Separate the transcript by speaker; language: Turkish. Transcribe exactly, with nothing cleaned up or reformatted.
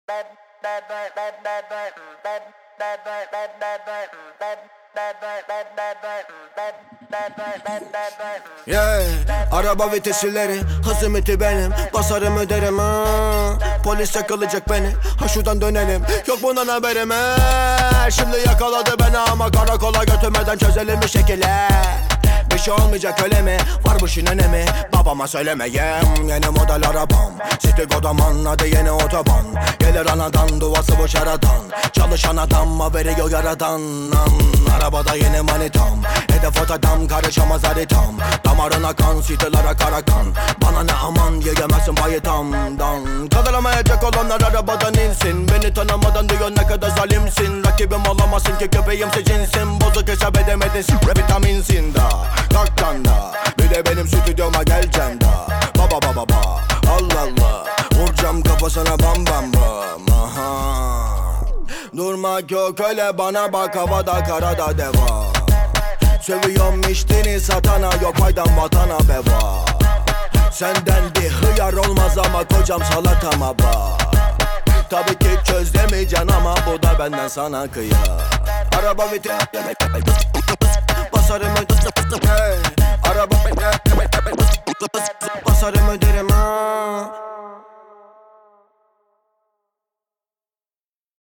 Speaker 1: Yeah, araba vitesileri, hız limiti benim. Basarım öderim ha. Polis yakalayacak beni, ha şuradan dönelim. Yok bundan haberim he. Şimdi yakaladı beni ama karakola götürmeden çözelim bir şekilde. Bir şey olmayacak öyle mi? Var bu işin önemi. Babama söylemeyeyim. Yeni model arabam, City Godaman, adı yeni otoban. Gelir anadan, duası bu şaradan. Çalışan adam haberi yok yaradan. Arabada yeni manitam, hedef adam, karışamaz haritam. Damarına kan, sitelere kara kan. Bana ne aman, yiyemezsin payı tamdan. Kaldıramayacak olanlar arabadan insin. Beni tanımadan diyor ne kadar zalimsin. Rakibim olamazsın ki köpeğimse cinsin. Bozuk hesap edemedin, vitaminsin da. Kalktan da, bir de benim stüdyoma geleceksin da. Baba baba baba, Allah Allah. Vuracağım kafasına bam bam bam. Aha. Durmak yok öyle, bana bak, havada karada deva. Seviyorum içtiğini satana, yok faydan vatana beva. Senden bir hıyar olmaz ama kocam salatama bak. Tabii ki çözlemeyeceksin ama bu da benden sana kıyar. Araba vites basarım öde. Araba basarım öde.